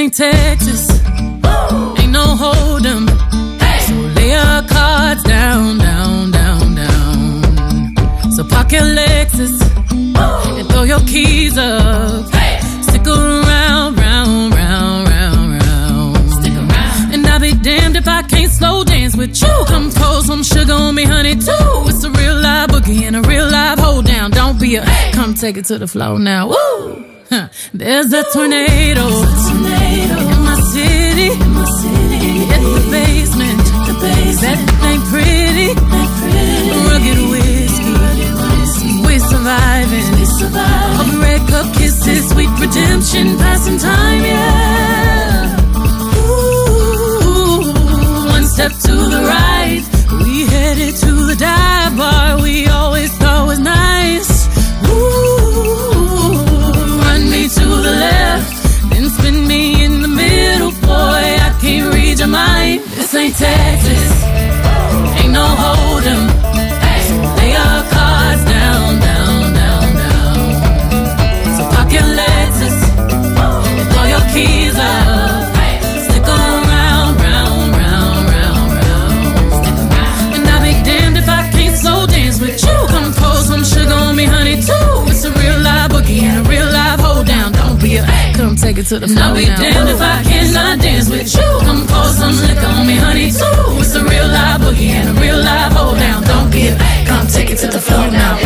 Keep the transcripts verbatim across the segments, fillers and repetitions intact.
ain't Texas, Woo! Ain't no hold'em. Hey! So lay your cards down, down, down, down. So park your Lexus Woo! And throw your keys up. Hey! Stick around, round, round, round, round. Stick around. And I'll be damned if I can't slow dance with you. Come pour some sugar on me, honey, too. It's a real live boogie and a real live hold down. Don't be a hey! Come take it to the floor now. Woo! Huh. There's a tornado, a tornado in my city, in my city. Hit the basement, the basement. That ain't pretty, ain't pretty. Rugged whiskey, rugged whiskey. We surviving, we surviving. Of red cup kisses, sweet redemption, passing time, yeah. Ooh, one step to the right, we headed to the dive bar we always thought was nice. Ooh. To the left, then spin me in the middle, boy, I can't read your mind. This ain't Texas, ain't no hold'em. Hey, lay your cards down, down, down, down. So park your Lexus and throw your keys up. Hey, stick around, round, round, round, round. And I'll be damned if I can't slow dance with you. Come pour some sugar on me, honey, too. It's a real live boogie and a real live hold down. Don't be a come take it to the floor. I'll be now. Damned if I cannot dance with you. Come pour some liquor on me, honey, too. It's a real live boogie and a real live hold down. Don't be a come take it to the floor now.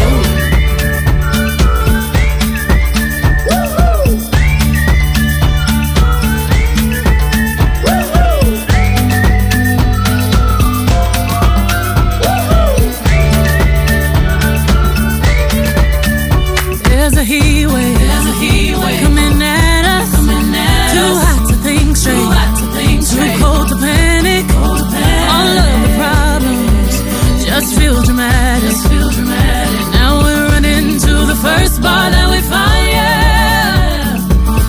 There's a heat wave, there's a heat wave coming at us, coming at too us. Hot to think straight, too hot to think straight, too cold to panic. Cold to panic. All of the problems just feel dramatic, just feel dramatic. Now we're running to the first bar that we find, yeah.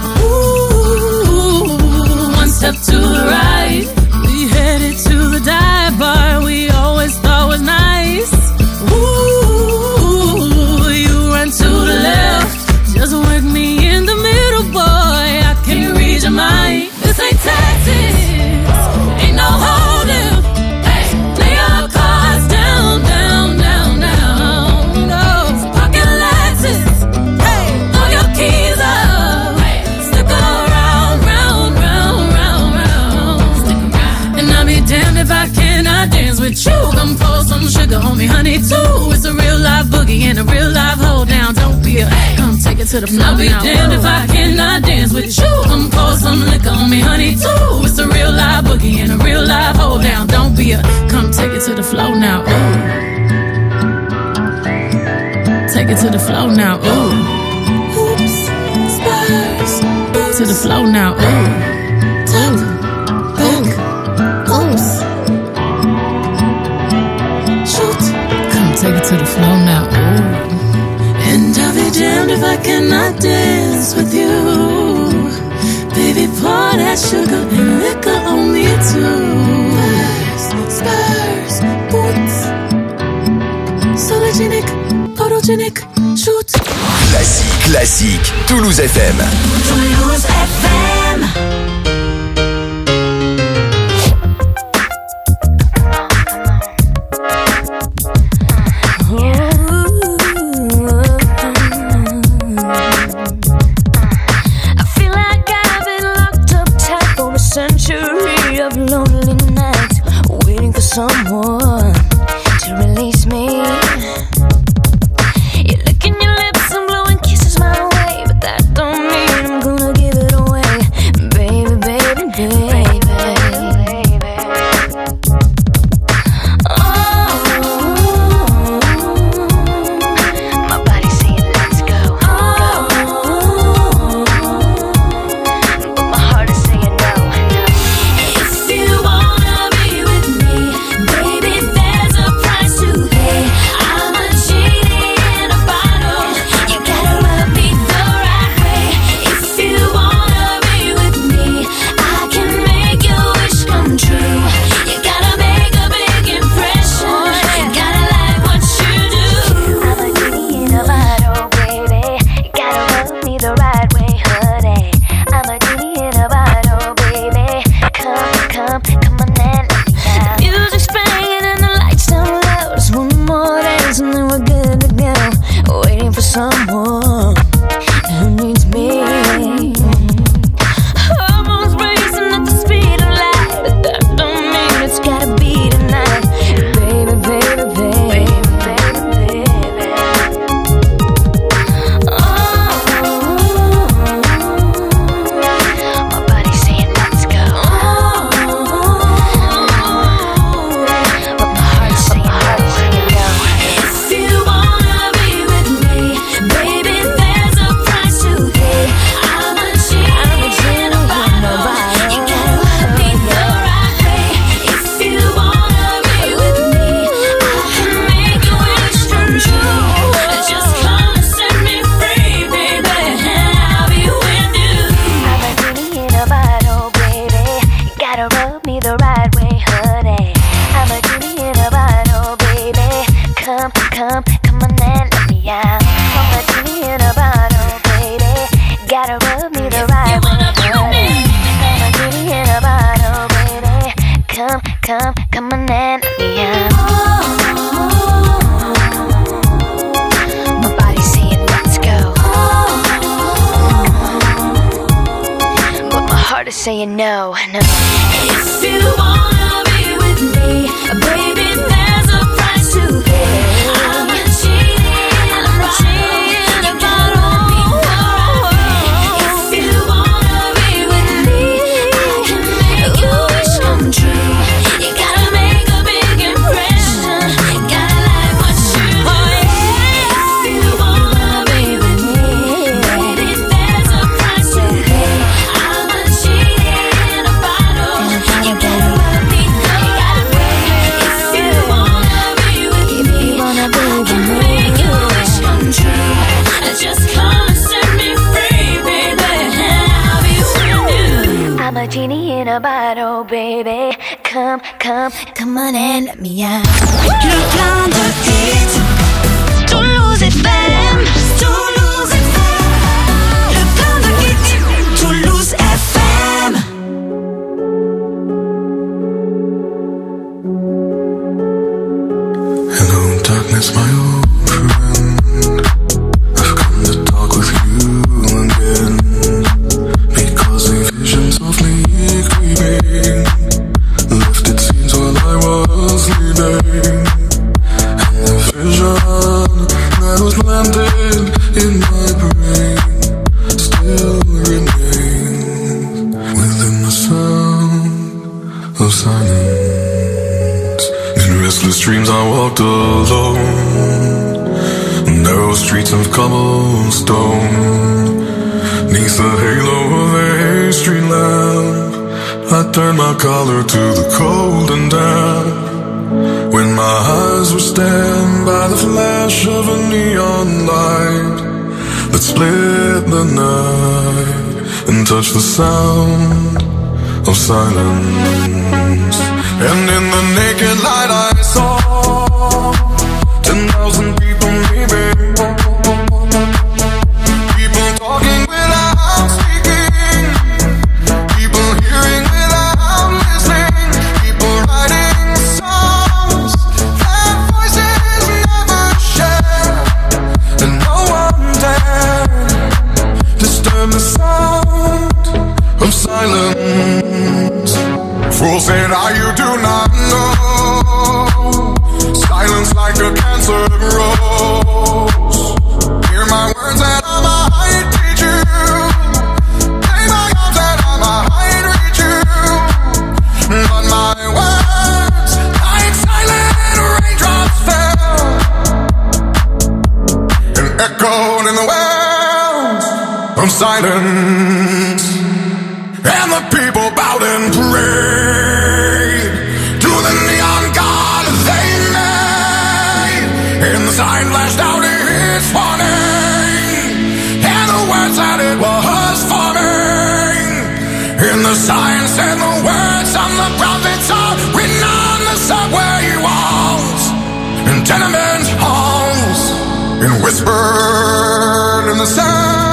Ooh, one step to the right, we headed to the dive bar we always thought was nice. Ooh, you run to the left, just work me in the middle, boy, I can't read your mind. This ain't Texas, ain't no hold'em. Hey, lay your cards down, down, down, down. No, pocket Lexus, hey, throw your keys up. Hey, stick around, round, round, round, round. Stick around. And I'll be damned if I cannot dance with you. Come pour some sugar on me, honey, too. It's a real live boogie and a real live hold down. Don't be a come take it to the floor. I'll be now. Damned if I cannot dance with you. Come pour some liquor on me, honey, too. It's a real live boogie and a real live hold down. Don't be a come take it to the floor now. Ooh. Take it to the floor now. Ooh. Oops, Spurs. Oops. To the floor now. Ooh. Top, back, oops. Shoot. Come take it to the floor now. Ooh. And I'll be damned if I cannot dance with you. Baby, pour that sugar and liquor on me too. Spurs, spurs, boots. Sologenic, photogenic, shoot. Classique, classique, Toulouse F M. Toulouse F M. Someone to release me. You're licking your lips and blowing kisses my way, but that don't mean I'm gonna give it away, baby, baby, baby, baby. Oh, my body's saying let's go. Oh, but my heart is saying no. If you wanna be with me, baby, in, let me out. My body's saying let's go, but my heart is saying no, no. If you wanna be with me, baby, there's a price to pay. I'm a cheating, I'm a cheating about all me. If you wanna be with me, I can make your wish come true. You gotta make a big impression, gotta like what you do. If you wanna be with me, baby, there's a price to pay. I'm a cheating about all. You gotta let me know. If you wanna be with me, I can make your wish come true. Just come and set me free, baby. I'll be with you. I'm a genie in a bottle, baby. Come, come, come on and let me out. Le plein de hits, Toulouse F M, Toulouse F M. Le plein de hits, Toulouse F M. Hello, darkness, my old friend. I've come to talk with you again, because a vision softly creeping left its scenes while I was sleeping, and the vision that was planted in my brain still remains within the sound of silence. In restless dreams I walked alone, narrow streets of cobblestone, neath the halo of a street lamp. I turned my collar to the cold and damp, when my eyes were stabbed by the flash of a neon light that split the night and touched the sound of silence. And in the naked light I saw ten thousand people maybe, people talking without speaking, people hearing without listening, people writing songs that voices never share, and no one dared disturb the sound of silence. Fool said I, you do not know, silence like a cancer grows. Hear my words and I might teach you, take my arms and I might reach you, but my words like silent raindrops fell and echoed in the wells of silence. And the people bowed and prayed to the neon god they made, and the sign flashed out its warning, and the words that it was forming, and the sign said the words of the prophets are written on the subway walls and tenement halls, and whispered in the sound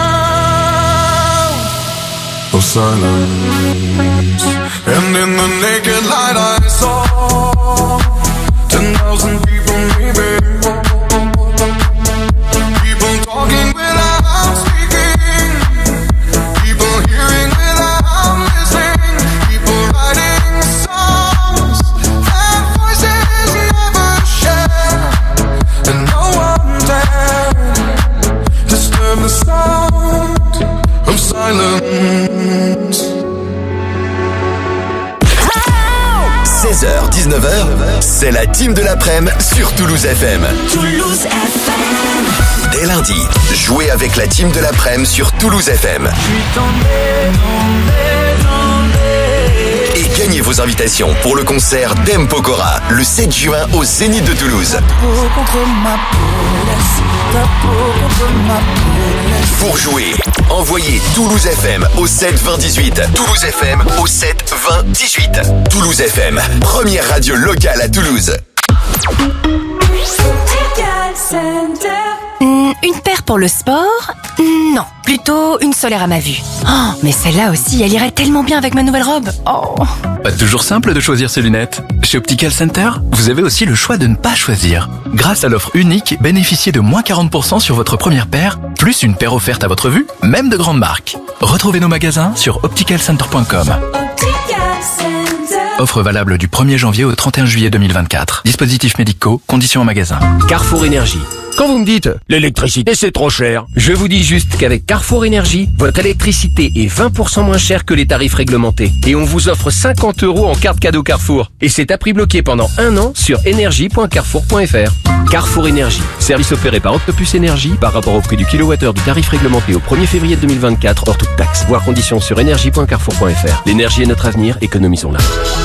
of silence. And in the naked light I saw ten thousand people maybe, people talking without speaking, people hearing without listening, people writing songs that voices never share, and no one dared disturb the sound of silence. seize heures dix-neuf heures, c'est la team de l'après-midi sur Toulouse F M. Toulouse F M. Dès lundi, jouez avec la team de l'après-midi sur Toulouse F M. Et gagnez vos invitations pour le concert d'M Pokora le sept juin au Zénith de Toulouse. Pour jouer, envoyez Toulouse F M au sept vingt dix-huit. Toulouse F M au sept vingt dix-huit. Toulouse F M, première radio locale à Toulouse. Mmh, une paire pour le sport, Non, plutôt une solaire à ma vue. Oh, mais celle-là aussi, elle irait tellement bien avec ma nouvelle robe. Oh. Pas toujours simple de choisir ses lunettes. Chez Optical Center, vous avez aussi le choix de ne pas choisir. Grâce à l'offre unique, bénéficiez de moins quarante pour cent sur votre première paire, plus une paire offerte à votre vue, même de grandes marques. Retrouvez nos magasins sur optical center point com. Offre valable du premier janvier au trente et un juillet deux mille vingt-quatre. Dispositifs médicaux, conditions en magasin. Carrefour Énergie. Quand vous me dites « l'électricité c'est trop cher », je vous dis juste qu'avec Carrefour Énergie, votre électricité est vingt pour cent moins chère que les tarifs réglementés. Et on vous offre cinquante euros en carte cadeau Carrefour. Et c'est à prix bloqué pendant un an sur énergie point carrefour point f r. Carrefour Énergie. Service opéré par Octopus Énergie par rapport au prix du kilowattheure du tarif réglementé au premier février deux mille vingt-quatre hors toute taxe. Voir conditions sur énergie point carrefour point f r. L'énergie est notre avenir, économisons-la.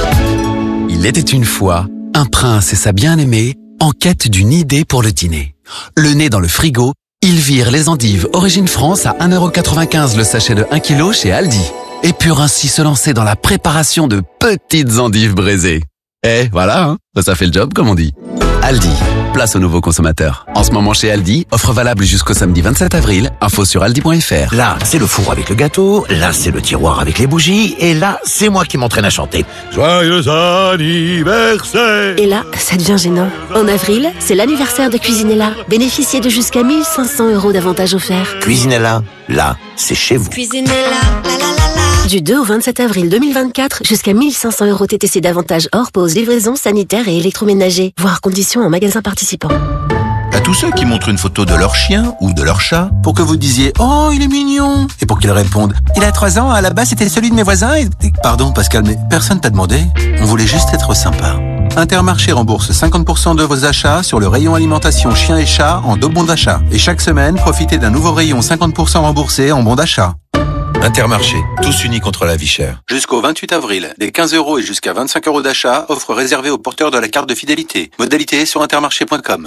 Il était une fois un prince et sa bien-aimée en quête d'une idée pour le dîner. Le nez dans le frigo, ils virent les endives Origine France à un euro quatre-vingt-quinze le sachet de un kilo chez Aldi. Et purent ainsi se lancer dans la préparation de petites endives braisées. Eh, voilà, hein, ça fait le job comme on dit. Aldi, place aux nouveaux consommateurs. En ce moment chez Aldi, offre valable jusqu'au samedi vingt-sept avril, info sur aldi point f r. Là, c'est le four avec le gâteau, là, c'est le tiroir avec les bougies, et là, c'est moi qui m'entraîne à chanter. Joyeux anniversaire! Et là, ça devient gênant. En avril, c'est l'anniversaire de Cuisinella. Bénéficiez de jusqu'à mille cinq cents euros d'avantages offerts. Cuisinella, là, c'est chez vous. Cuisinella, la la la la. Du deux au vingt-sept avril deux mille vingt-quatre, jusqu'à mille cinq cents euros T T C d'avantages hors pause, livraison, sanitaire et électroménager. Voir conditions en magasin participant. À tous ceux qui montrent une photo de leur chien ou de leur chat pour que vous disiez « Oh, il est mignon !» et pour qu'ils répondent « Il a trois ans, à la base c'était celui de mes voisins et... » Pardon Pascal, mais personne t'a demandé. On voulait juste être sympa. Intermarché rembourse cinquante pour cent de vos achats sur le rayon alimentation chien et chat en deux bons d'achat. Et chaque semaine, profitez d'un nouveau rayon cinquante pour cent remboursé en bons d'achat. Intermarché, tous unis contre la vie chère. Jusqu'au vingt-huit avril, des quinze euros et jusqu'à vingt-cinq euros d'achat, offre réservée aux porteurs de la carte de fidélité. Modalité sur intermarché point com.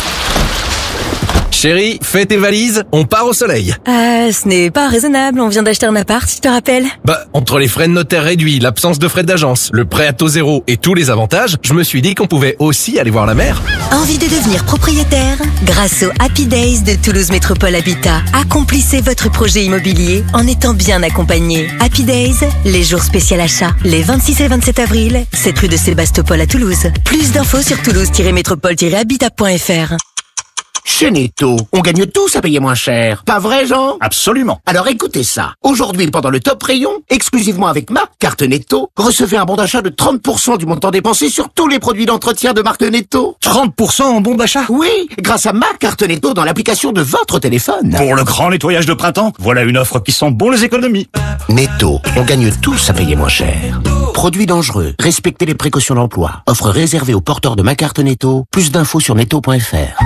Chérie, fais tes valises, on part au soleil. Euh, ce n'est pas raisonnable, on vient d'acheter un appart, tu te rappelles? Bah, entre les frais de notaire réduits, l'absence de frais d'agence, le prêt à taux zéro et tous les avantages, je me suis dit qu'on pouvait aussi aller voir la mer. Envie de devenir propriétaire? Grâce au Happy Days de Toulouse Métropole Habitat, accomplissez votre projet immobilier en étant bien accompagné. Happy Days, les jours spéciaux achats, les vingt-six et vingt-sept avril, sept rue de Sébastopol à Toulouse. Plus d'infos sur toulouse tiret métropole tiret habitat point f r. Chez Netto, on gagne tous à payer moins cher. Pas vrai, Jean? Absolument. Alors écoutez ça. Aujourd'hui, pendant le top rayon, exclusivement avec ma carte Netto, recevez un bon d'achat de trente pour cent du montant dépensé sur tous les produits d'entretien de marque Netto. trente pour cent en bon d'achat? Oui, grâce à ma carte Netto dans l'application de votre téléphone. Pour le grand nettoyage de printemps, voilà une offre qui sent bon les économies. Netto, on gagne tous à payer moins cher. Produits dangereux, respectez les précautions d'emploi. Offre réservée aux porteurs de ma carte Netto. Plus d'infos sur netto point f r.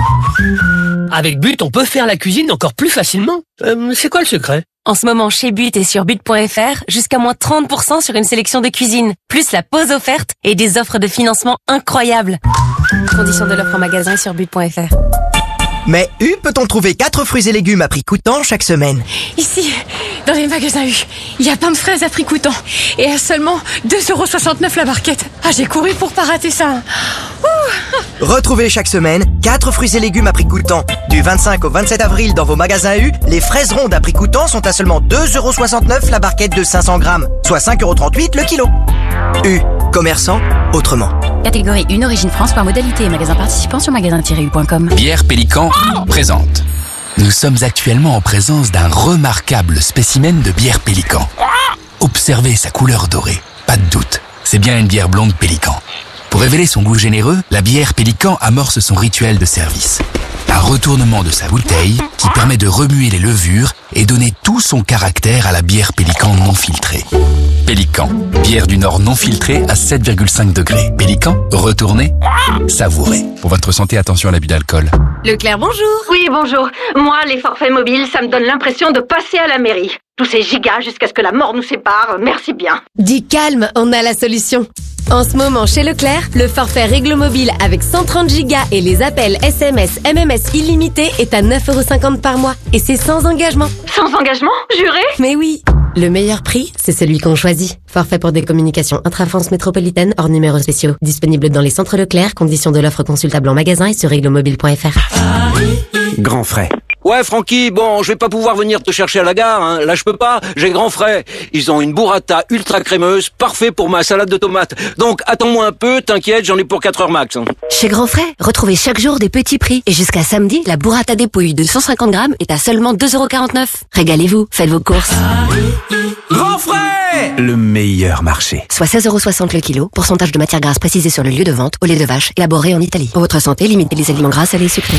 Avec But, on peut faire la cuisine encore plus facilement. Euh, c'est quoi le secret? En ce moment, chez But et sur but point f r, jusqu'à moins trente pour cent sur une sélection de cuisine, plus la pause offerte et des offres de financement incroyables. Conditions de l'offre en magasin et sur but point f r. Mais U peut-on trouver quatre fruits et légumes à prix coûtant chaque semaine? Ici, dans les magasins U, il y a plein de fraises à prix coûtant. Et à seulement deux euros soixante-neuf la barquette. Ah, j'ai couru pour pas rater ça. Ouh. Retrouvez chaque semaine quatre fruits et légumes à prix coûtant. Du vingt-cinq au vingt-sept avril dans vos magasins U, les fraises rondes à prix coûtant sont à seulement deux euros soixante-neuf la barquette de cinq cents grammes, soit cinq euros trente-huit le kilo. U, commerçant autrement. Catégorie une Origine France par modalité et magasin participant sur magasin tiret u point com. Bière Pélican présente. Nous sommes actuellement en présence d'un remarquable spécimen de bière Pélican. Observez sa couleur dorée. Pas de doute, c'est bien une bière blonde Pélican. Pour révéler son goût généreux, la bière Pélican amorce son rituel de service. Un retournement de sa bouteille qui permet de remuer les levures et donner tout son caractère à la bière Pélican non filtrée. Pélican, bière du Nord non filtrée à sept virgule cinq degrés. Pélican, retournez, savourez. Pour votre santé, attention à l'abus d'alcool. Leclerc, bonjour. Oui, bonjour. Moi, les forfaits mobiles, ça me donne l'impression de passer à la mairie. Tous ces gigas jusqu'à ce que la mort nous sépare, merci bien. Dis calme, on a la solution. En ce moment, chez Leclerc, le forfait Réglo Mobile avec cent trente gigas et les appels S M S, M M S illimités est à neuf euros cinquante par mois. Et c'est sans engagement. Sans engagement? Juré? Mais oui. Le meilleur prix, c'est celui qu'on choisit. Forfait pour des communications intra-France métropolitaine hors numéros spéciaux. Disponible dans les centres Leclerc. Conditions de l'offre consultable en magasin et sur réglo mobile point f r. Grand frais. Ouais, Francky, bon, je vais pas pouvoir venir te chercher à la gare, hein. Là, je peux pas, j'ai grand frais. Ils ont une burrata ultra crémeuse, parfait pour ma salade de tomates. Donc, attends-moi un peu, t'inquiète, j'en ai pour quatre heures max. Hein. Chez Grand Frais, retrouvez chaque jour des petits prix. Et jusqu'à samedi, la burrata dépouille de cent cinquante grammes est à seulement deux euros quarante-neuf. Régalez-vous, faites vos courses. Grand Frais, le meilleur marché. Soit seize euros soixante le kilo, pourcentage de matière grasse précisé sur le lieu de vente, au lait de vache, élaboré en Italie. Pour votre santé, limitez les aliments gras, salés et sucrés.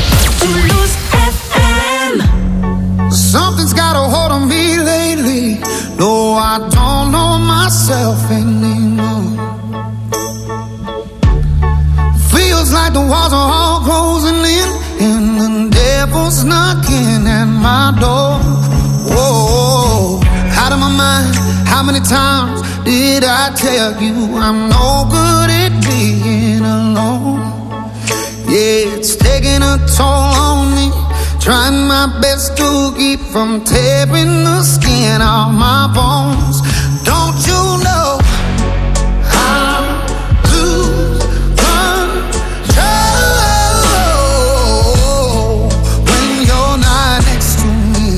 Something's got a hold on me lately. No, I don't know myself anymore. Feels like the walls are all closing in, and the devil's knocking at my door. Whoa, out of my mind. How many times did I tell you I'm no good at being alone? Yeah, it's taking a toll on me. Trying my best to keep from tearing the skin off my bones. Don't you know I lose control when you're not next to me?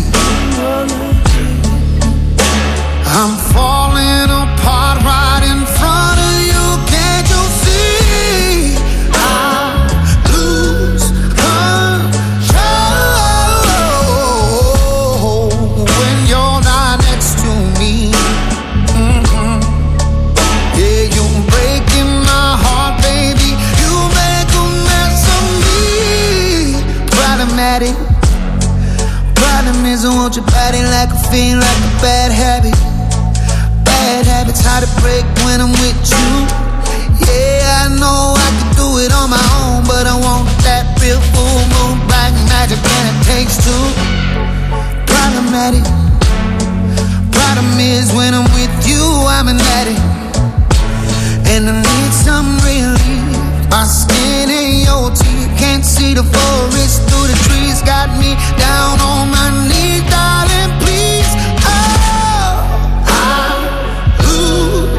I'm falling apart right in front of you. Can't you see? I lose control. Problem is I want your body like a fiend, like a bad habit. Bad habits hard to break when I'm with you. Yeah, I know I can do it on my own, but I want that real full moon black magic and it takes two. Problematic. Problem is when I'm with you, I'm an addict, and I need some relief. My skin ain't your teeth, can't see the forest through the trees. Got me down on my knees, darling, please. Oh, I lose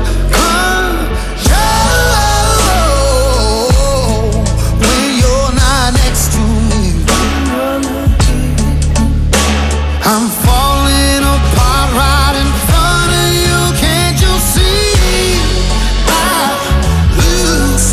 control when you're not next to me. I'm falling apart right in front of you, can't you see? I lose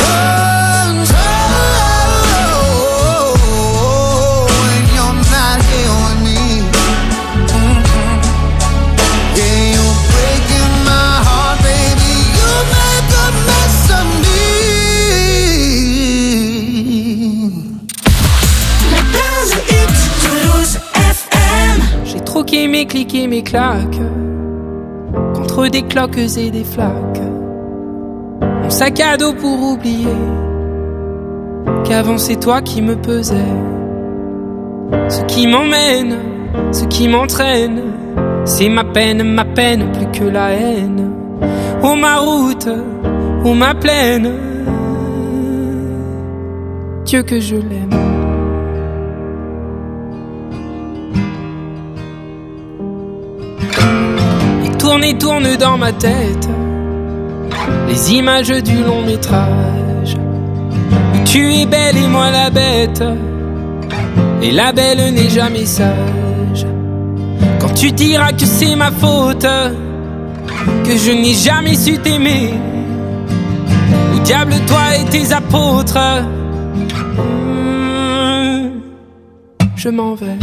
mes clics et mes claques contre des cloques et des flaques. Mon sac à dos pour oublier qu'avant c'est toi qui me pesais. Ce qui m'emmène, ce qui m'entraîne, c'est ma peine, ma peine plus que la haine. Oh ma route, oh ma plaine, Dieu que je l'aime. Tourne et tourne dans ma tête les images du long métrage où tu es belle et moi la bête, et la belle n'est jamais sage. Quand tu diras que c'est ma faute, que je n'ai jamais su t'aimer, au diable toi et tes apôtres, mmh, je m'en vais.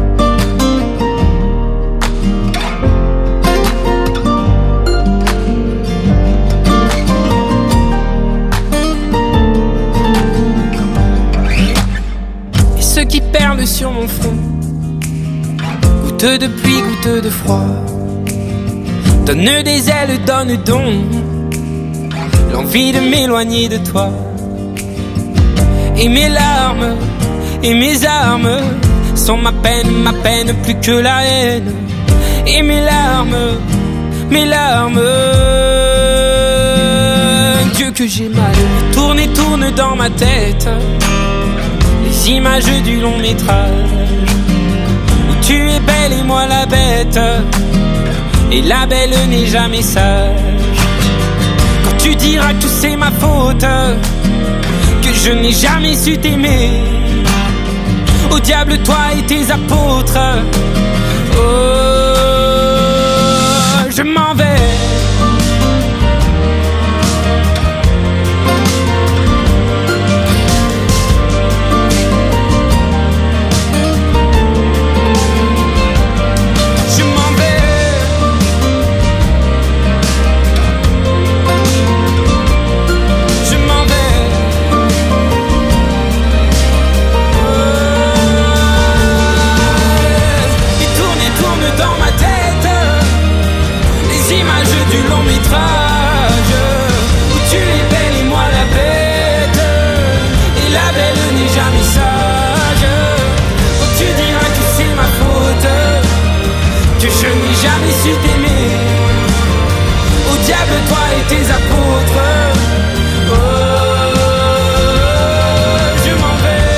Qui perle sur mon front, goutte de pluie, goutte de froid, donne des ailes, donne donc l'envie de m'éloigner de toi. Et mes larmes, et mes armes sont ma peine, ma peine plus que la haine. Et mes larmes, mes larmes, Dieu que j'ai mal. Tourne et tourne dans ma tête les images du long métrage où tu es belle et moi la bête, et la belle n'est jamais sage. Quand tu diras que c'est ma faute, que je n'ai jamais su t'aimer, Au diable toi et tes apôtres. Oh, je m'en vais. Jamais su t'aimer. Au diable toi et tes apôtres. Oh, je m'en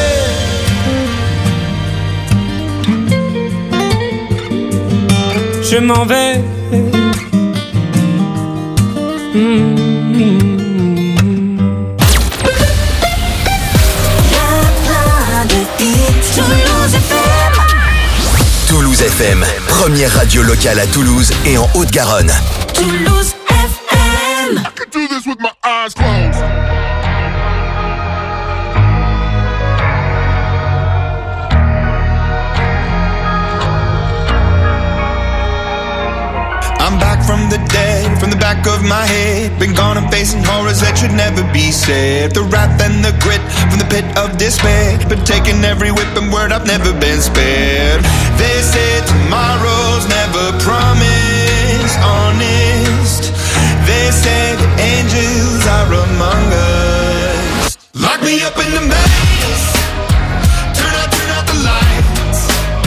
vais. Je m'en vais. Mmh. Toulouse F M, première radio locale à Toulouse et en Haute-Garonne. Toulouse F M. I could do this with my eyes closed. I'm back from the dead, from the back of my head. Been gone and facing horrors that should never be said. The wrath and the grit from the pit of despair. Been taking every whip and word, I've never been spared. They say tomorrow's never promised, honest. They say the angels are among us. Lock me up in the maze. Turn out, turn out the lights.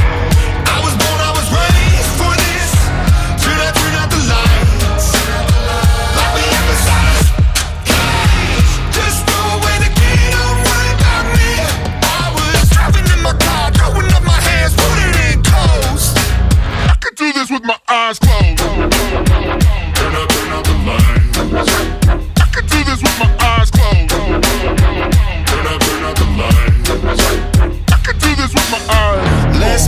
I was born, I was raised for this. Turn out, turn out the lights. Lock me up inside a cage. Just throw away the key, don't worry about me. I was driving in my car, throwing up my hands, putting in coast. I could do this with my eyes closed. Turn out, turn out the lights. I could do this with my eyes closed. Turn out, turn out the lights. I could do this with my eyes. Less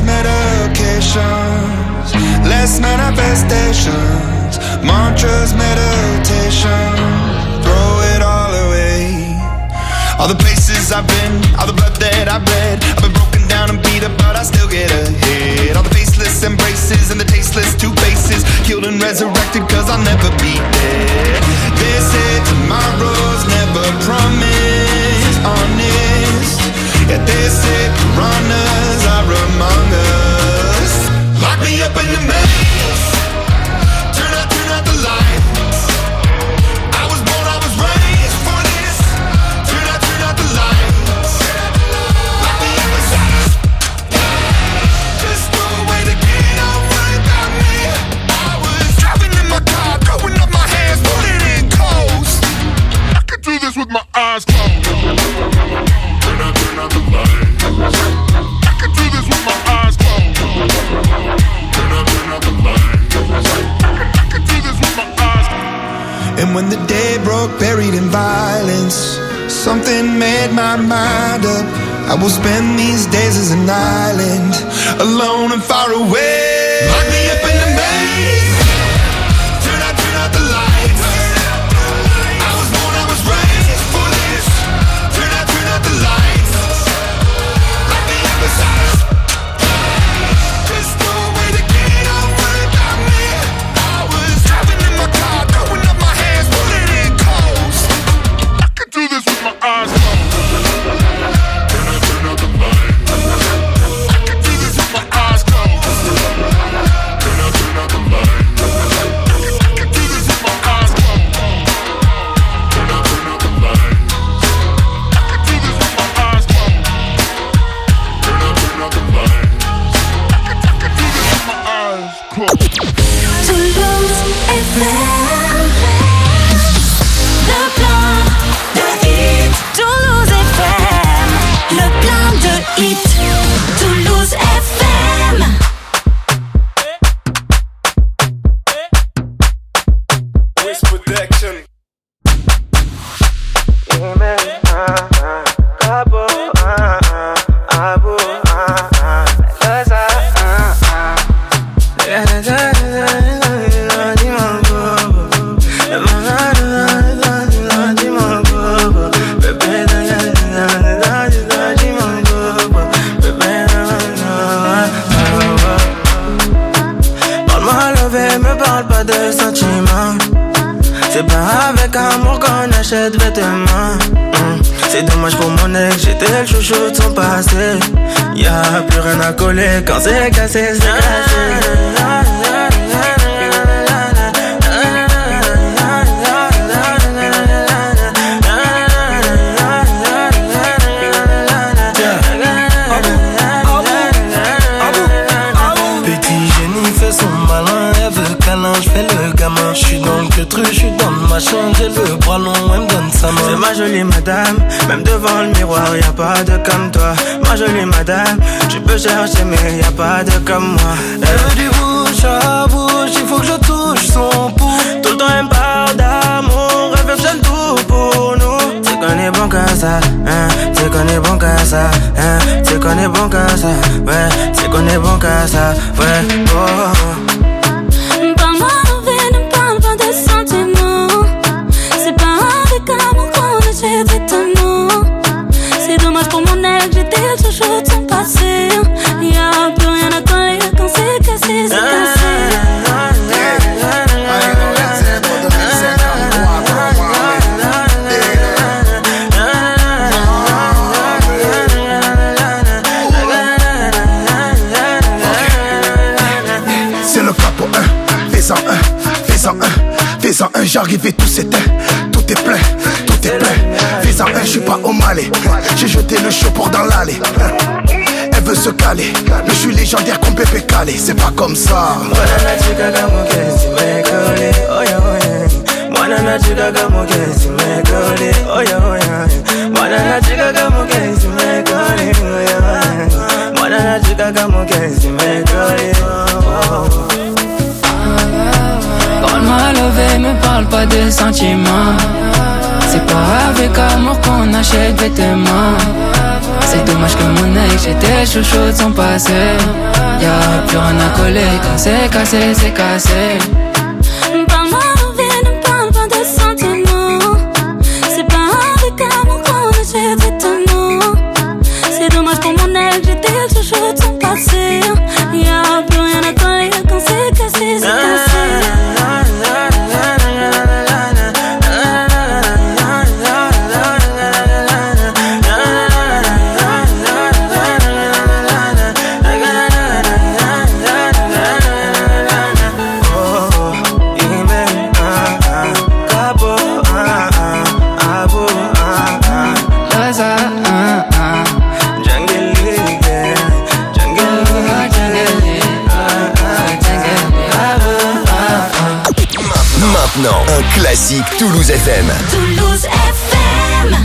medications, less manifestations, mantras, meditation. Throw it all away. All the places I've been, all the blood that I've bled. I've been broken down and beat up, but I still get ahead. All the faceless embraces and the tasteless two faces, killed and resurrected, cause I'll never be dead. They say tomorrow's never promised, honest. Yeah, they say piranhas are among us. Lock me up in the maze. Turn out, turn out the lights. I was born, I was raised for this. Turn out, turn out the lights. Lock me up inside a cage. Just throw away the key, don't worry about me. I was driving in my car, throwing up my hands, putting in coast. I could do this with my eyes closed. Turn out, turn out the lights. I could do this with my eyes closed. Turn out, turn out the lights. I could do this with my eyes closed. And when the day broke, buried in violence, something made my mind up. I will spend these days as an island, alone and far away. Lock me up in the maze. Turn out, turn out the lights. I was born, I was raised for this. Turn out, turn out the lights. Lock me up inside a cage. Just throw away the key, don't worry about me. I was driving in my car, throwing up my hands, putting in coast. I could do this with my eyes closed. Turn out, turn out the lights. I could do this with my eyes closed. Turn out, achète vêtements. Mm. C'est dommage pour mon ex, j'étais le chouchou de son passé. Y'a plus rien à coller quand c'est cassé, c'est cassé. J'suis dans le queutru, j'suis dans le machin, j'ai le bras long, elle me donne sa main. C'est ma jolie madame, même devant le miroir, y'a pas de comme toi. Ma jolie madame, tu peux chercher mais y'a pas de comme moi. Elle veut du bouche à bouche, il faut que je touche son pouls. Tout le temps elle me parle d'amour, elle veut faire tout pour nous. C'est qu'on est bon qu'à ça, hein, c'est qu'on est bon qu'à ça, hein, c'est qu'on est bon qu'à ça, ouais, c'est qu'on est bon qu'à ça, ouais, oh. C'est dommage pour mon ex, j'étais le chouchou de son passé. Y'a plus rien à coller quand c'est cassé, c'est cassé. C'est le capo un, fais-en un, fais-en un, fais-en un, j'arrive et tout s'éteint. Tout est plein, tout est plein. Fais-en un, j'suis pas au Malais. J'ai jeté le show pour dans l'allée. Elle veut se caler, mais j'suis légendaire comme Pépé Calé. C'est pas comme ça. Quand m'a levé, me parle pas de sentiments. C'est pas avec amour qu'on achète vêtements. C'est dommage que mon ex, j'étais chouchou de son passé. Y'a plus rien à coller quand c'est cassé, c'est cassé. Parle-moi de vie, ne parle pas de sentiments. C'est pas avec amour qu'on achète vêtements. C'est dommage pour mon ex, j'étais chouchou de son passé. Y'a plus rien à coller quand c'est cassé, c'est cassé. Maintenant, un classique Toulouse F M. Toulouse F M.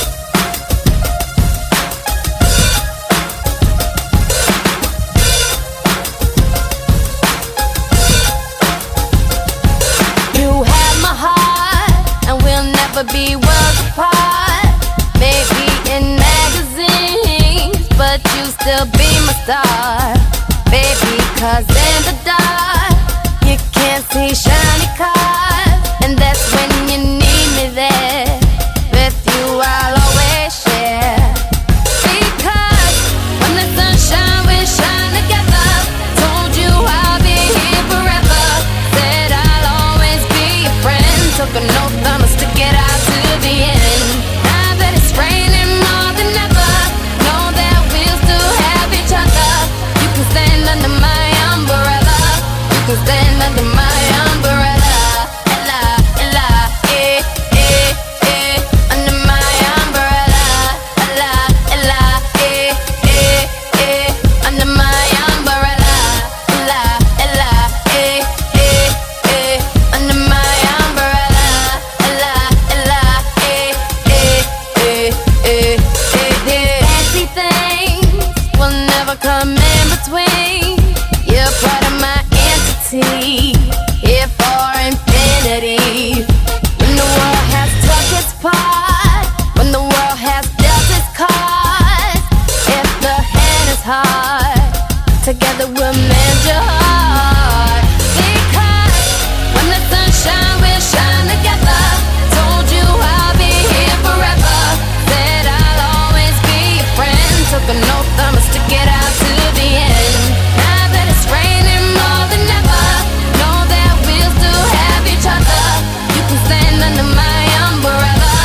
You have my heart, and we'll never be worlds apart. Maybe in magazines, but you still be my star, baby. 'Cause in the dark, you can't see shiny cars, and that's when you need me there. With you I'll always share, because when the sunshine we shine together. Told you I'll be here forever, said I'll always be your friend. Took an oath, I'ma stick it out to the end. Now that it's raining more than ever, know that we'll still have each other. You can stand under my umbrella, you can stand under my umbrella. Ella, Ella, eh, eh, eh, under my umbrella. Ella, Ella, eh, eh, eh, under my umbrella. Ella, Ella, eh, eh, eh, under my umbrella. Ella, Ella, eh, eh, eh, eh, eh, eh. Fancy things will never come in between. You're part of my entity, here for infinity. When the world has took its part, when the world has dealt its cards, if the hand is hard, together we'll mend your heart. Because when the sunshine will shine together. Told you I'll be here forever, said I'll always be your friend. Took an oath, I'ma stick it out to the end. Now that it's raining more than ever, know that we'll still have each other. You can stand under my umbrella.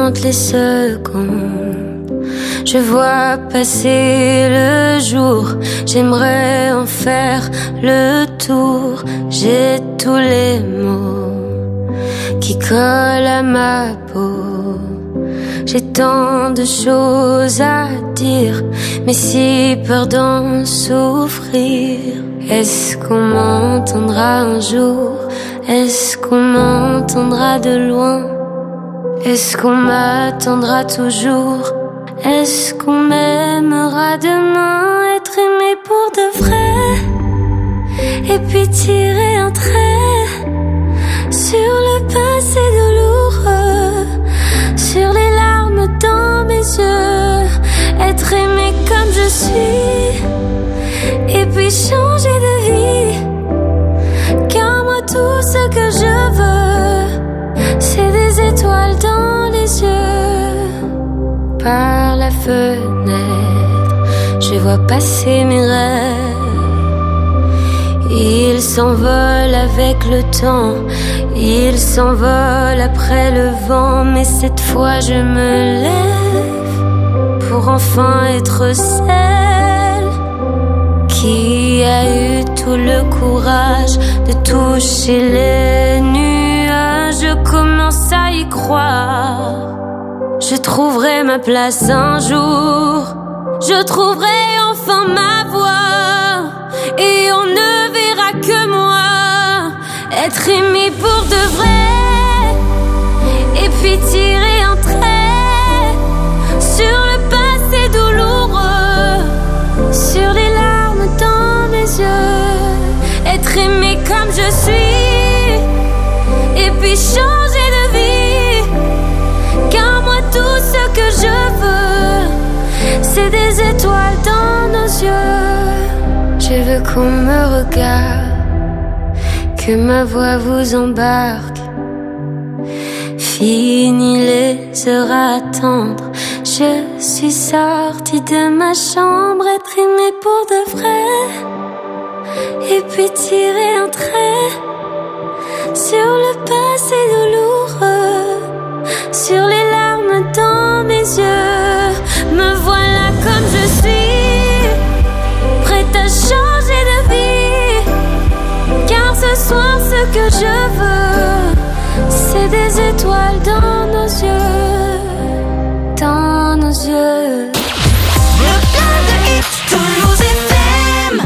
compte les secondes. Je vois passer le jour, j'aimerais en faire le tour. J'ai tous les mots qui collent à ma peau. J'ai tant de choses à dire, mais si peur d'en souffrir. Est-ce qu'on m'entendra un jour? Est-ce qu'on m'entendra de loin? Est-ce qu'on m'attendra toujours? Est-ce qu'on m'aimera demain? Être aimé pour de vrai, et puis tirer un trait sur le passé douloureux, sur les larmes dans mes yeux. Être aimé comme je suis, et puis changer de vie. Car moi tout ce que je veux, c'est des étoiles dans les yeux. Par la fenêtre, je vois passer mes rêves. Ils s'envolent avec le temps, ils s'envolent après le vent. Mais cette fois je me lève pour enfin être celle qui a eu tout le courage de toucher les nuages. Je commence à y croire. Je trouverai ma place un jour. Je trouverai enfin ma voix. Et on ne verra que moi. Être aimé pour de vrai. Et puis tirer un trait sur le passé douloureux, sur les larmes dans mes yeux. Être aimé comme je suis, et puis changer de vie. Car moi tout ce que je veux, c'est des étoiles dans nos yeux. Je veux qu'on me regarde, que ma voix vous embarque. Fini les heures à attendre, je suis sortie de ma chambre. Être aimée pour de vrai, et puis tirer un trait sur le passé douloureux, sur les larmes dans mes yeux. Me voilà comme je suis, prête à changer de vie. Car ce soir ce que je veux, c'est des étoiles dans nos yeux, dans nos yeux. Le plein de hits, Toulouse F M.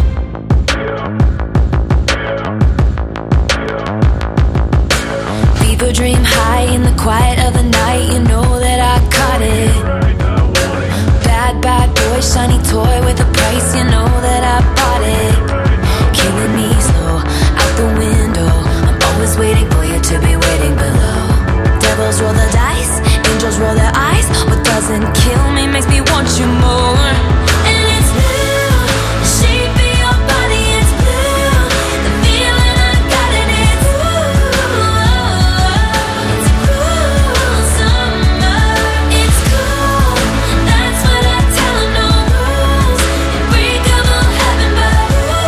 People dream high in the quiet of the night. You know that I caught it. Bad, bad boy, shiny toy with a price. You know that I bought it. Killing me slow, out the window. I'm always waiting for you to be waiting below. Devils roll the dice, angels roll their eyes. What doesn't kill me makes me want you more. And it's blue, the shape of your body, it's blue. The feeling I got in it's ooh, it's cool summer. It's cool, that's what I tell 'em, no rules. Unbreakable heaven, but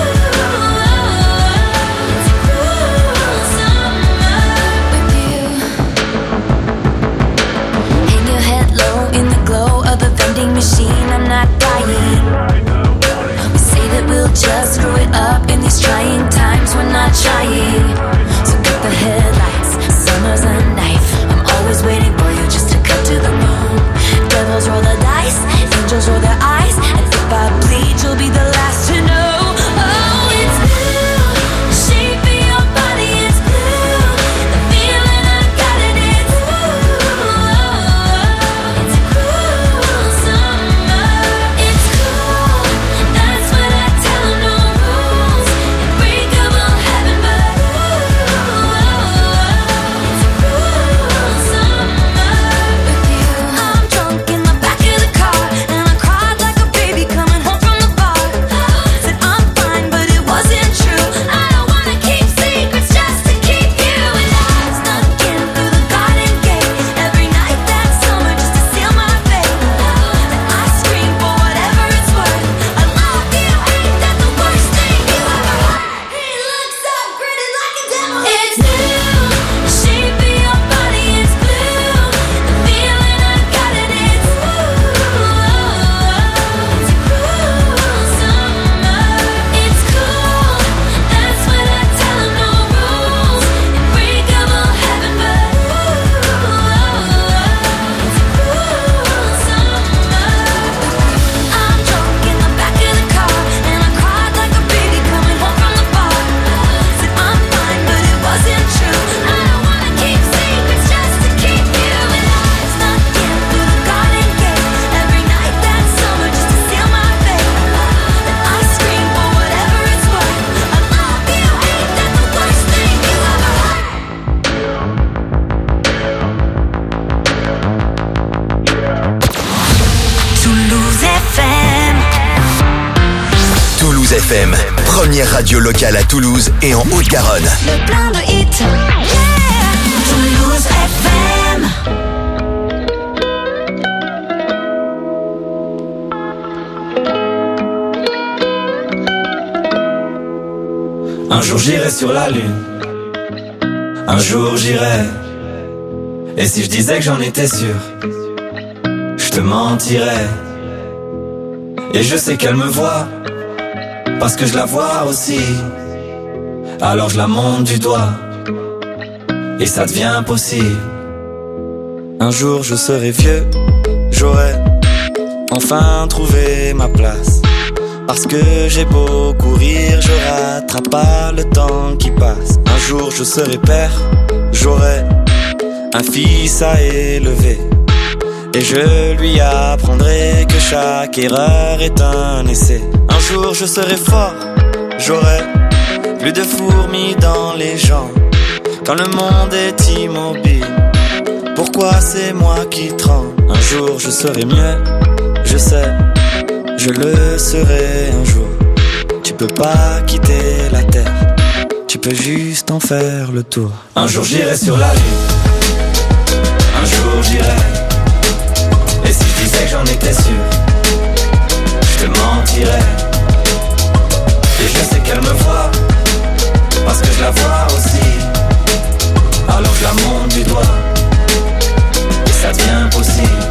ooh, it's cool summer with you. Hang your head low in the glow of the F M, première radio locale à Toulouse et en Haute-Garonne. Le plein de hits, yeah. Toulouse F M. Un jour j'irai sur la lune, un jour j'irai. Et si je disais que j'en étais sûr, je te mentirais. Et je sais qu'elle me voit, parce que je la vois aussi. Alors je la monte du doigt, et ça devient possible. Un jour je serai vieux, j'aurai enfin trouvé ma place. Parce que j'ai beau courir, je rattrape pas le temps qui passe. Un jour je serai père, j'aurai un fils à élever. Et je lui apprendrai que chaque erreur est un essai. Un jour je serai fort, j'aurai plus de fourmis dans les jambes. Quand le monde est immobile, pourquoi c'est moi qui tremble? Un jour je serai mieux, je sais, je le serai un jour. Tu peux pas quitter la terre, tu peux juste en faire le tour. Un jour j'irai sur la lune, un jour j'irai. Et si je disais que j'en étais sûr, je te mentirais. Et je sais qu'elle me voit, parce que je la vois aussi. Alors je la monte du doigt, et ça devient possible.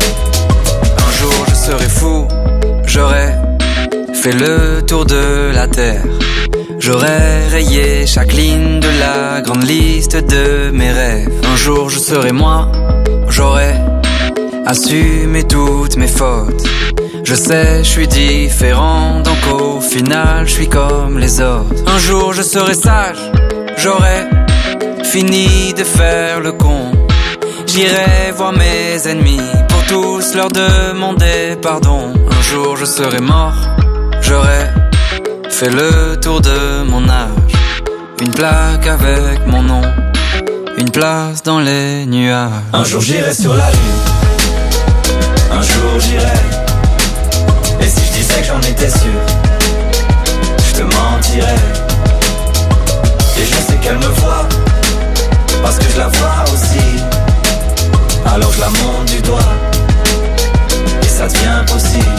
Un jour je serai fou, j'aurai fait le tour de la terre. J'aurais rayé chaque ligne de la grande liste de mes rêves. Un jour je serai moi, j'aurai assumé toutes mes fautes. Je sais, je suis différent, donc au final, je suis comme les autres. Un jour je serai sage, j'aurai fini de faire le con. J'irai voir mes ennemis pour tous leur demander pardon. Un jour je serai mort, j'aurai fait le tour de mon âge. Une plaque avec mon nom, une place dans les nuages. Un jour j'irai sur la lune, un jour j'irai. Et si je disais que j'en étais sûr, je te mentirais. Et je sais qu'elle me voit, parce que je la vois aussi. Alors je la monte du doigt, et ça devient possible.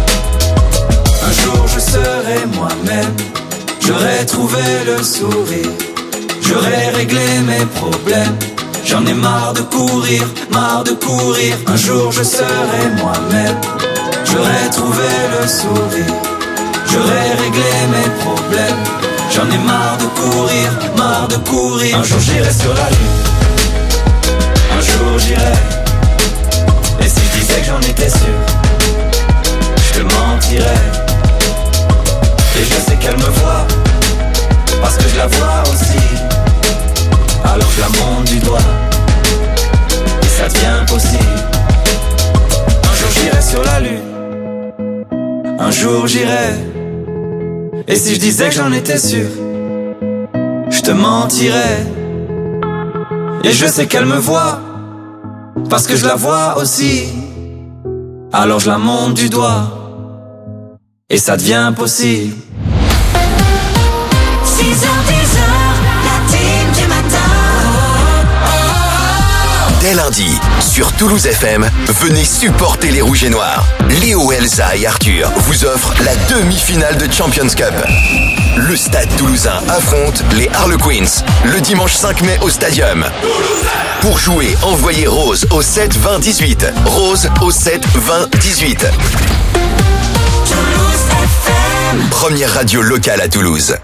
Un jour je serai moi-même, j'aurai trouvé le sourire, j'aurai réglé mes problèmes. J'en ai marre de courir, marre de courir. Un jour je serai moi-même, j'aurai trouvé le sourire, j'aurai réglé mes problèmes. J'en ai marre de courir, marre de courir. Un jour j'irai sur la lune, un jour j'irai. Et si je disais que j'en étais sûr, je te mentirais. Et je sais qu'elle me voit, parce que je la vois aussi. Alors je la monte du doigt, et ça devient possible. Un jour j'irai sur la lune, un jour j'irai. Et si je disais que j'en étais sûr, je te mentirais. Et je sais qu'elle me voit, parce que je la vois aussi. Alors je la monte du doigt, et ça devient possible. six heures, dix heures, la team du matin. Dès lundi, sur Toulouse F M, venez supporter les Rouges et Noirs. Léo, Elsa et Arthur vous offrent la demi-finale de Champions Cup. Le Stade Toulousain affronte les Harlequins le dimanche cinq mai au Stadium. Pour jouer, envoyez Rose au sept vingt dix-huit. Rose au sept vingt dix-huit. Toulouse F M. Première radio locale à Toulouse.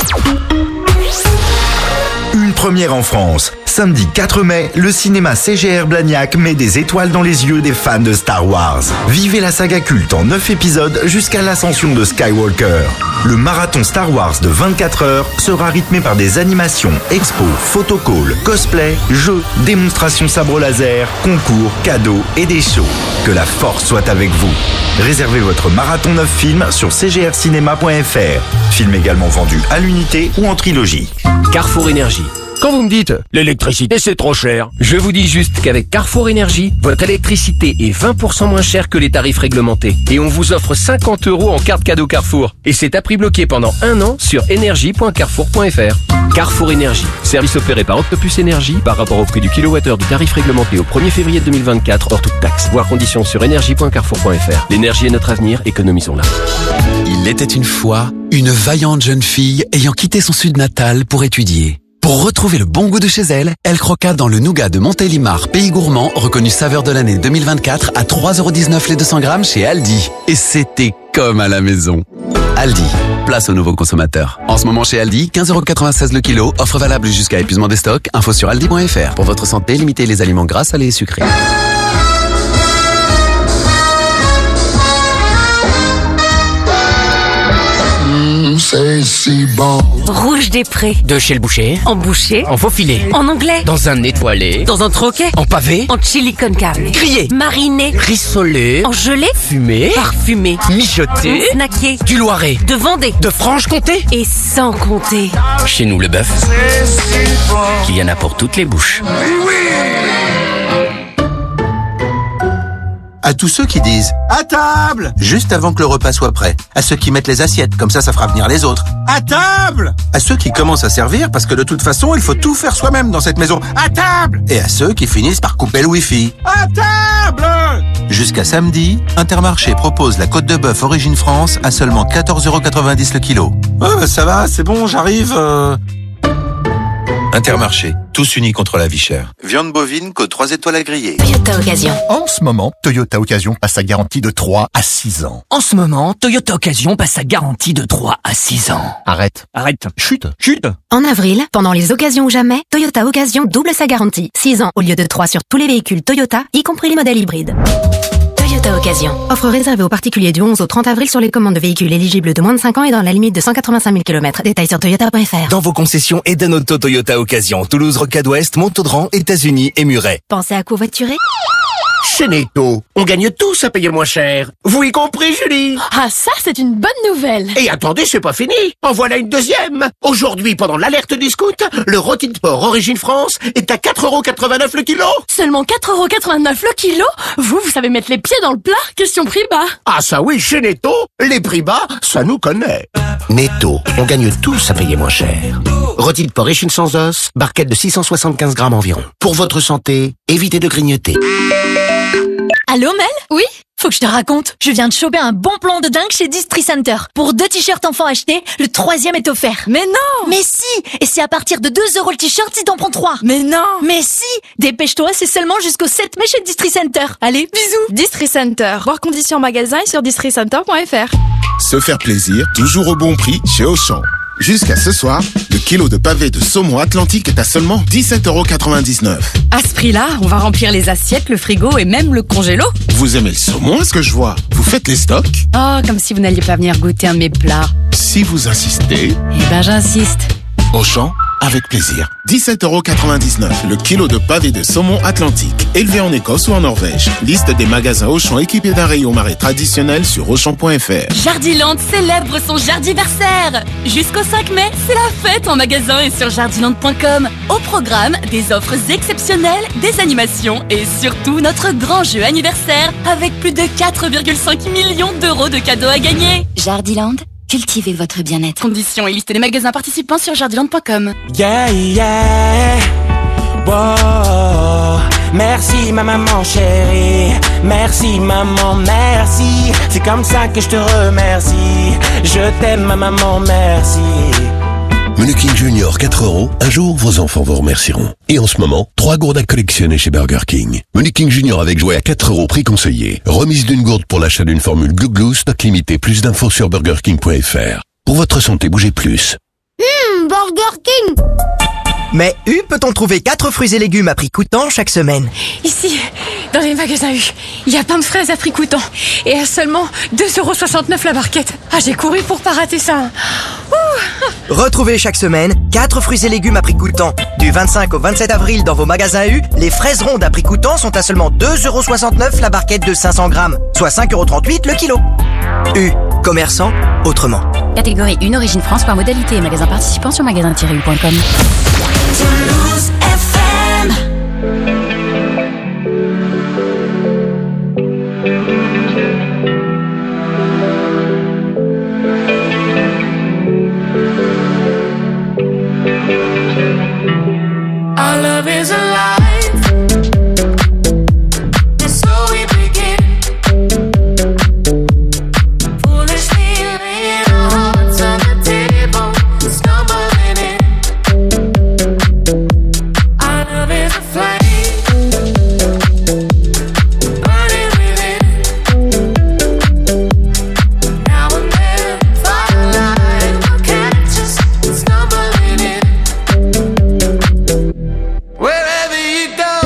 Une première en France. Samedi quatre mai, le cinéma C G R Blagnac met des étoiles dans les yeux des fans de Star Wars. Vivez la saga culte en neuf épisodes jusqu'à l'ascension de Skywalker. Le marathon Star Wars de vingt-quatre heures sera rythmé par des animations, expos, photocalls, cosplay, jeux, démonstrations sabre laser, concours, cadeaux et des shows. Que la force soit avec vous. Réservez votre marathon neuf films sur c g r cinéma point f r. Film également vendu à l'unité ou en trilogie. Carrefour Énergie. Quand vous me dites « l'électricité c'est trop cher », je vous dis juste qu'avec Carrefour Énergie, votre électricité est vingt pour cent moins chère que les tarifs réglementés. Et on vous offre cinquante euros en carte cadeau Carrefour. Et c'est à prix bloqué pendant un an sur énergie point carrefour point f r. Carrefour Énergie, service opéré par Octopus Énergie par rapport au prix du kilowattheure du tarif réglementé au premier février deux mille vingt-quatre hors toute taxe. Voir conditions sur énergie point carrefour point f r. L'énergie est notre avenir, économisons-la. Il était une fois une vaillante jeune fille ayant quitté son sud natal pour étudier. Pour retrouver le bon goût de chez elle, elle croqua dans le nougat de Montélimar, pays gourmand, reconnu saveur de l'année deux mille vingt-quatre à trois euros dix-neuf les deux cents grammes chez Aldi. Et c'était comme à la maison. Aldi, place aux nouveaux consommateurs. En ce moment chez Aldi, quinze euros quatre-vingt-seize le kilo, offre valable jusqu'à épuisement des stocks, info sur aldi point f r. Pour votre santé, limitez les aliments gras, salés et sucrés. C'est si bon. Rouge des Prés. De chez le boucher. En boucher. En faux filet. En anglais. Dans un étoilé. Dans un troquet. En pavé. En chili con carne. Grillé. Mariné. Rissolé. En gelée. Fumé. Parfumé. Mijoté. Snacké. Du Loiret. De Vendée. De Franche-Comté. Et sans compter. Chez nous, le bœuf, qu'il y en a pour toutes les bouches. À tous ceux qui disent « à table !» juste avant que le repas soit prêt. À ceux qui mettent les assiettes, comme ça, ça fera venir les autres. « À table !» À ceux qui commencent à servir, parce que de toute façon, il faut tout faire soi-même dans cette maison. « À table !» Et à ceux qui finissent par couper le wifi. « À table !» Jusqu'à samedi, Intermarché propose la côte de bœuf Origine France à seulement quatorze euros quatre-vingt-dix le kilo. Oh, ça va, c'est bon, j'arrive... Euh... Intermarché, tous unis contre la vie chère. Viande bovine, côte trois étoiles à griller. Toyota Occasion. En ce moment, Toyota Occasion passe sa garantie de trois à six ans. En ce moment, Toyota Occasion passe sa garantie de trois à six ans. Arrête. Arrête. Chute. Chute. En avril, pendant les occasions ou jamais, Toyota Occasion double sa garantie. six ans au lieu de trois sur tous les véhicules Toyota, y compris les modèles hybrides. Toyota Occasion. Offre réservée aux particuliers du onze au trente avril sur les commandes de véhicules éligibles de moins de cinq ans et dans la limite de cent quatre-vingt-cinq mille kilomètres. Détails sur toyota point f r. Dans vos concessions Eden Auto Toyota Occasion, Toulouse, Rocade Ouest, Montaudran, États-Unis et Muret. Pensez à covoiturer? Chez Netto, on gagne tous à payer moins cher. Vous y compris, Julie? Ah, ça, c'est une bonne nouvelle. Et attendez, c'est pas fini. En voilà une deuxième. Aujourd'hui, pendant l'alerte discount, le rôti de porc Origine France est à quatre euros quatre-vingt-neuf le kilo. Seulement quatre euros quatre-vingt-neuf le kilo? Vous, vous savez mettre les pieds dans le plat? Question prix bas. Ah ça oui, chez Netto, les prix bas, ça nous connaît. Netto, on gagne tous à payer moins cher. Rôti de porc échine sans os, barquette de six cent soixante-quinze grammes environ. Pour votre santé, évitez de grignoter. Allô, Mel? Oui? Faut que je te raconte. Je viens de choper un bon plan de dingue chez Distri Center. Pour deux t-shirts enfants achetés, le troisième est offert. Mais non! Mais si! Et c'est à partir de deux euros le t-shirt si t'en prends trois. Mais non! Mais si! Dépêche-toi, c'est seulement jusqu'au sept mai chez Distri Center. Allez, bisous! Distri Center. Voir conditions magasin et sur distri center point f r. Se faire plaisir, toujours au bon prix chez Auchan. Jusqu'à ce soir, le kilo de pavé de saumon Atlantique est à seulement dix-sept euros quatre-vingt-dix-neuf. À ce prix-là, on va remplir les assiettes, le frigo et même le congélo. Vous aimez le saumon, est-ce que je vois? Vous faites les stocks? Oh, comme si vous n'alliez pas venir goûter un de mes plats. Si vous insistez... Eh ben, j'insiste. Auchan, avec plaisir. dix-sept euros quatre-vingt-dix-neuf le kilo de pavé de saumon Atlantique, élevé en Écosse ou en Norvège. Liste des magasins Auchan équipés d'un rayon marais traditionnel sur auchan point f r. Jardiland célèbre son jardiversaire. Jusqu'au cinq mai, c'est la fête en magasin et sur jardiland point com. Au programme, des offres exceptionnelles, des animations et surtout notre grand jeu anniversaire avec plus de quatre virgule cinq millions d'euros de cadeaux à gagner. Jardiland, cultivez votre bien-être. Conditions et liste des magasins participants sur jardiland point com. Yeah, yeah. Wow. Merci ma maman chérie. Merci maman, merci. C'est comme ça que je te remercie. Je t'aime ma maman, merci. Menu King Junior quatre euros. Un jour, vos enfants vous remercieront. Et en ce moment, trois gourdes à collectionner chez Burger King. Menu King Junior avec jouet à quatre euros, prix conseillé. Remise d'une gourde pour l'achat d'une formule Glouglou, stock limité. Plus d'infos sur burger king point f r. Pour votre santé, bougez plus. Hum, Burger King. Mais U peut-on trouver quatre fruits et légumes à prix coûtant chaque semaine? Ici, dans les magasins U, il y a plein de fraises à prix coûtant. Et à seulement deux euros soixante-neuf la barquette. Ah, j'ai couru pour pas rater ça. Ouh. Retrouvez chaque semaine quatre fruits et légumes à prix coûtant. Du vingt-cinq au vingt-sept avril dans vos magasins U, les fraises rondes à prix coûtant sont à seulement deux euros soixante-neuf la barquette de cinq cents grammes, soit cinq euros trente-huit le kilo. U, Commerçant, autrement. Catégorie un Origine France par modalité et magasin participant sur magasin tiret u point com. Toulouse F M. Our love is alive, and so we begin. Foolishly laying our hearts on the table, stumbling in. Our love is a flame, burning within. Now and then, firelight will catch us, stumbling in. Wherever you go,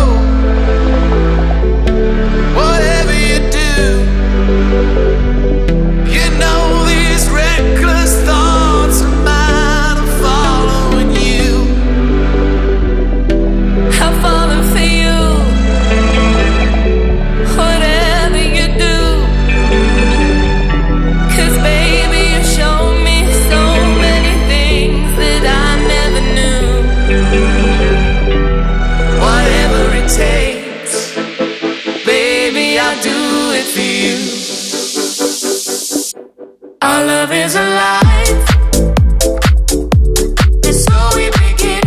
whatever you do, you know these reckless thoughts of mine are following you. I'm falling for you, whatever you do. 'Cause baby, you show me so many things that I never knew. Whatever it takes, baby, I'll do it for you. Our love is alive, and so we begin.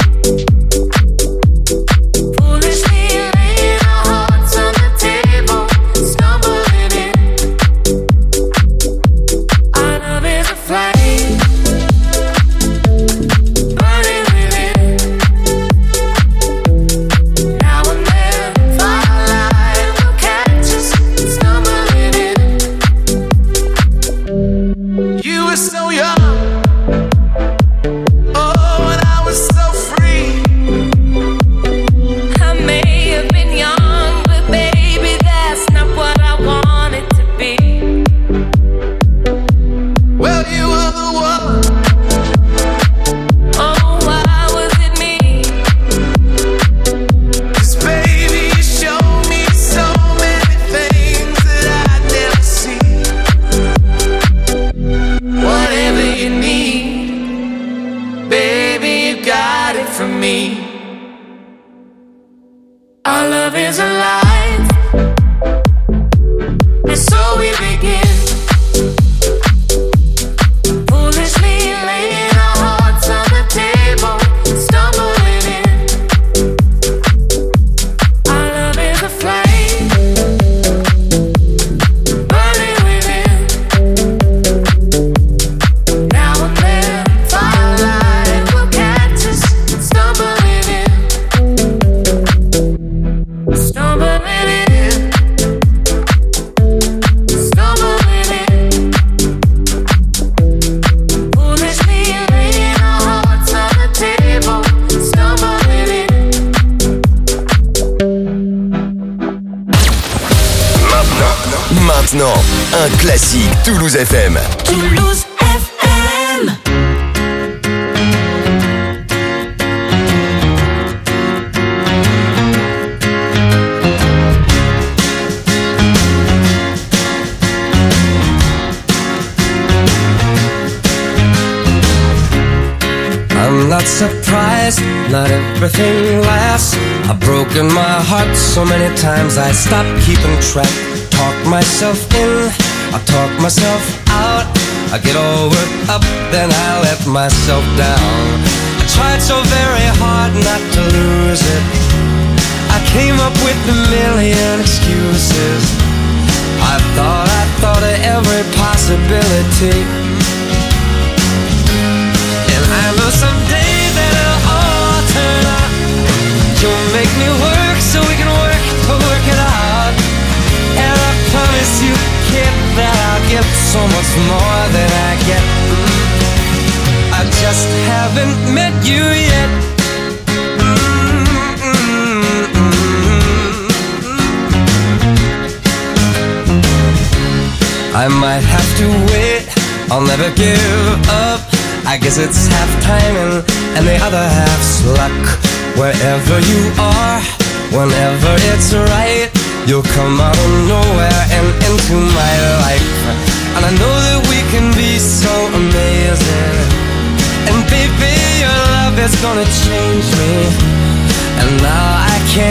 Foolishly laying our hearts on the table, stumbling in. Our love is a flame, burning within. Now and then, firelight will catch us, stumbling in. You were so young, oh, and I was so free. I may have been young, but baby, that's not what I wanted to be. Well, you were the one. Oh, why was it me? 'Cause baby, you showed me so many things that I'd never see. Whatever you need, baby, you got it from me. Our love is alive, and so we begin. Foolishly laying our hearts on the table, stumbling in. Our love is a flame, burning within. Now and then, firelight will catch us, stumbling in. Stumbling in. Stumbling in. Foolishly laying our hearts on the table, stumbling in. Maintenant, maintenant, un classique Toulouse F M. Toulouse F M. I'm not surprised, not everything lasts. I've broken my heart so many times I stopped keeping track. Talk myself in, I talk myself out. I get all worked up, then I let myself down. I tried so very hard not to lose it. I came up with a million excuses. I thought, I thought of every possibility. And I know someday that it'll all turn out. You'll make me work so we can work to work it out. And I promise you, kid, that I'll get so much more than I get. I just haven't met you yet. I might have to wait, I'll never give up. I guess it's half timing and the other half's luck. Wherever you are, whenever it's right, you'll come out of nowhere and into my life. And I know that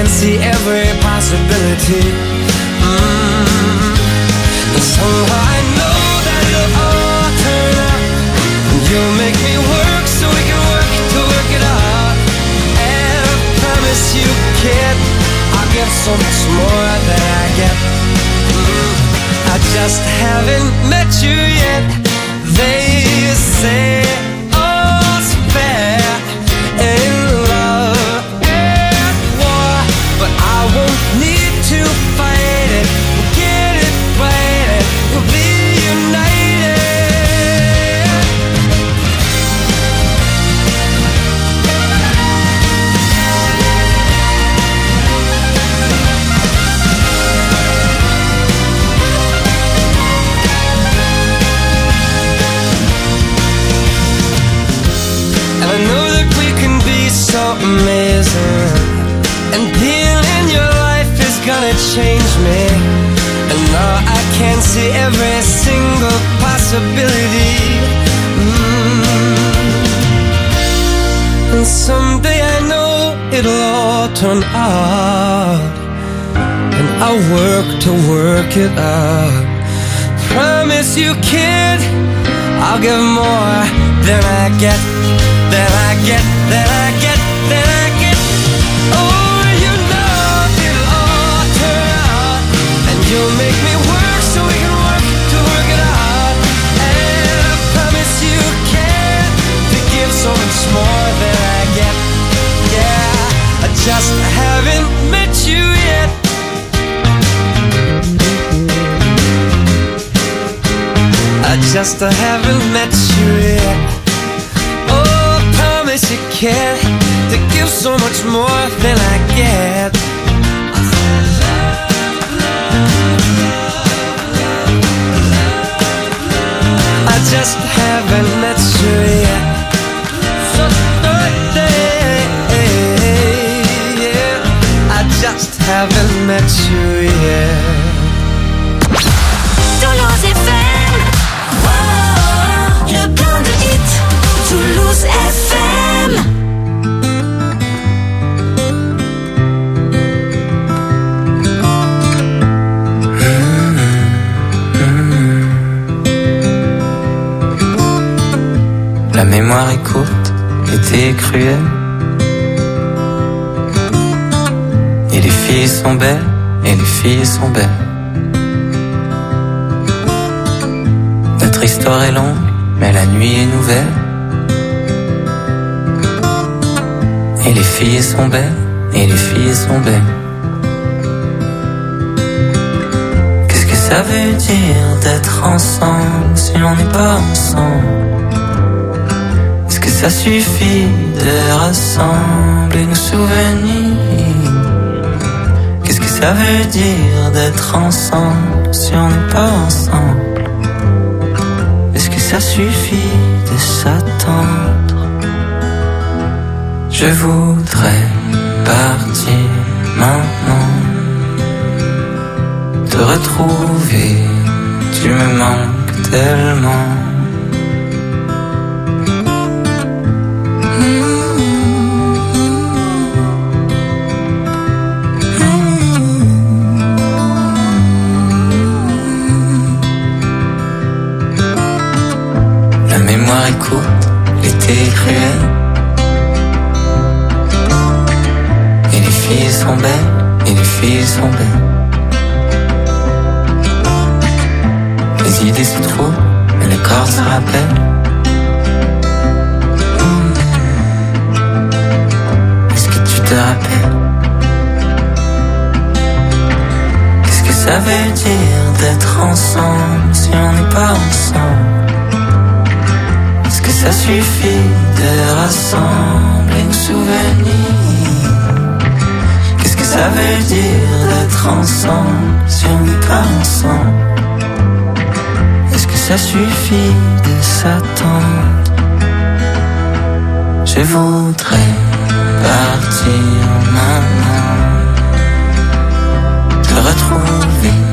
see every possibility. Mm. And somehow I know that it'll all turn out. And you'll make me work so we can work to work it out. And I promise you, kid, I'll give so much more than I get. Mm. I just haven't met you yet. They say all's fair in love and war, but I won't need to fight it. We'll get it right, we'll be united. And I know that we can be so amazing, and being in your life is gonna change me. And now I can see every single possibility. Mm. And someday I know it'll all turn out, and I'll work to work it out. Promise you, kid, I'll give more than I get, than I get, than I get, than I get. Oh, you know it'll all turn out, and you'll make me work so we can work to work it out. And I promise you, kid, to give so much more than I get. Yeah, I just haven't met you yet. I just haven't met you yet. Oh, I promise you, kid, to give so much more than I get. I just haven't met you yet. So birthday, yeah. I just haven't met you yet. Toulouse F M, wow, le plein de hits. Toulouse F M. La mémoire est courte, l'été est cruel. Et les filles sont belles, et les filles sont belles. Notre histoire est longue, mais la nuit est nouvelle. Et les filles sont belles, et les filles sont belles. Qu'est-ce que ça veut dire d'être ensemble si on n'est pas ensemble? Est-ce que ça suffit de rassembler nos souvenirs? Qu'est-ce que ça veut dire d'être ensemble si on n'est pas ensemble? Est-ce que ça suffit de s'attendre? Je voudrais partir maintenant, te retrouver, tu me manques tellement. La mémoire est courte, l'été est cruel. Et les filles sont belles, et les filles sont belles. Les idées se trouvent, mais le corps se rappelle. Est-ce que tu te rappelles? Qu'est-ce que ça veut dire d'être ensemble si on n'est pas ensemble? Est-ce que ça suffit de rassembler nos souvenirs? Qu'est-ce que ça veut dire d'être ensemble si on n'est pas ensemble? Est-ce que ça suffit de s'attendre? Je voudrais partir maintenant, te retrouver,